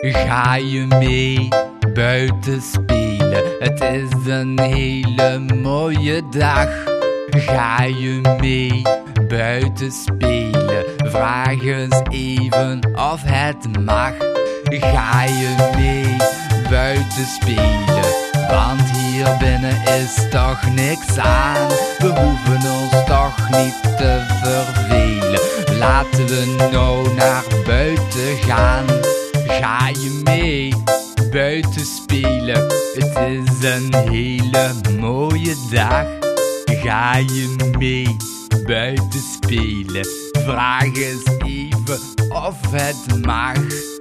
Ga je mee buiten spelen? Het is een hele mooie dag. Ga je mee buiten spelen? Vraag eens even of het mag. Ga je mee buiten spelen? Want hier binnen is toch niks aan. We hoeven ons toch niet te vervelen. Laten we nou naar buiten gaan. Ga je mee buiten spelen? Het is een hele mooie dag. Ga je mee buiten spelen? Vraag eens even of het mag.